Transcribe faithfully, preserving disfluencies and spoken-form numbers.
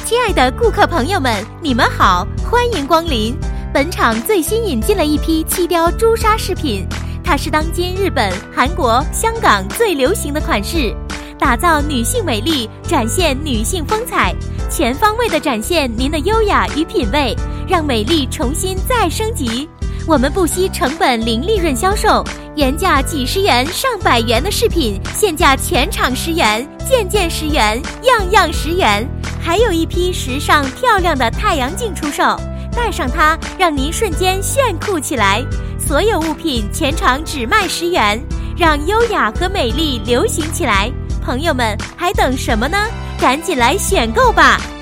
亲爱的顾客朋友们，你们好，欢迎光临。本场最新引进了一批漆雕朱砂饰品，它是当今日本、韩国、香港最流行的款式，打造女性美丽，展现女性风采，全方位地展现您的优雅与品味，让美丽重新再升级。我们不惜成本零利润销售，原价几十元上百元的饰品，现价全场十元，件件十元，样样十元。还有一批时尚漂亮的太阳镜出售，戴上它让您瞬间炫酷起来。所有物品全场只卖十元，让优雅和美丽流行起来。朋友们还等什么呢？赶紧来选购吧。